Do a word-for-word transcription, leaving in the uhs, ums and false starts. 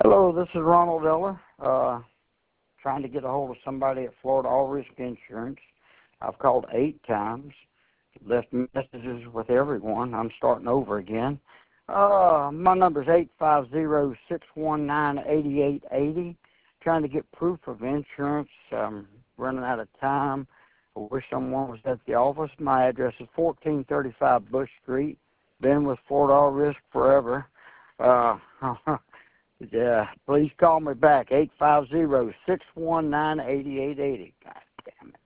Hello, this is Ronald Eller, uh, trying to get a hold of somebody at Florida All Risk Insurance. I've called eight times, left messages with everyone. I'm starting over again. Uh, my number is eight five zero, six one nine, eight eight eight zero. Trying to get proof of insurance. I'm running out of time. I wish someone was at the office. My address is fourteen thirty-five Bush Street. Been with Florida All Risk forever. Uh, yeah, please call me back, eight five zero, six one nine, eight eight eight zero. God damn it.